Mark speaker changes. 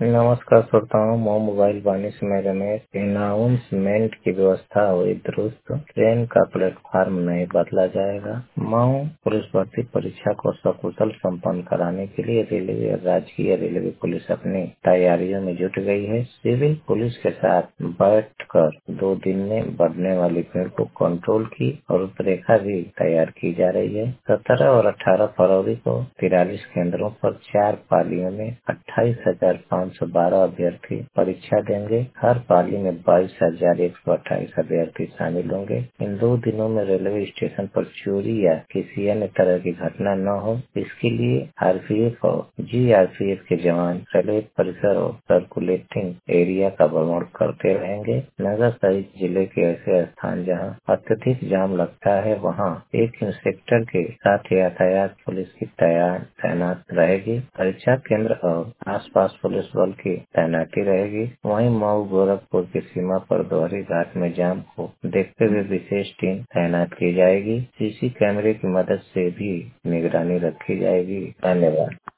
Speaker 1: नमस्कार श्रोताओं, मऊ मोबाइल वाणिज्य में रमेश। अनाउंसमेंट की व्यवस्था हुई दुरुस्त, ट्रेन का प्लेटफार्म नहीं बदला जाएगा। मऊ पुलिस भर्ती परीक्षा को सकुशल संपन्न कराने के लिए रेलवे और राजकीय रेलवे पुलिस अपनी तैयारियों में जुट गई है। सिविल पुलिस के साथ बैठकर 2 दिन में बढ़ने वाली भीड़ को कंट्रोल की और रूपरेखा भी तैयार की जा रही है। 17 और 18 फरवरी को 43 केंद्रों पर 4 पालियों में 28,512 अभ्यर्थी परीक्षा देंगे। हर पाली में 22,128 अभ्यर्थी शामिल होंगे। इन 2 दिनों में रेलवे स्टेशन पर चोरी या किसी अन्य तरह की घटना न हो, इसके लिए आरपीएफ और जीआरपीएफ के जवान रेलवे परिसर और सर्कुलेटिंग एरिया का भ्रमण करते रहेंगे। नगर सहित जिले के ऐसे स्थान जहां अत्यधिक जाम लगता है, वहां एक इंस्पेक्टर के साथ यातायात पुलिस की तैनात रहेगी। परीक्षा केंद्र और आसपास पुलिस बल की तैनाती रहेगी। वहीं मऊ गोरखपुर की सीमा पर दोहरी घाट में जाम को देखते हुए विशेष टीम तैनात की जाएगी। सीसी कैमरे की मदद से भी निगरानी रखी जाएगी। धन्यवाद।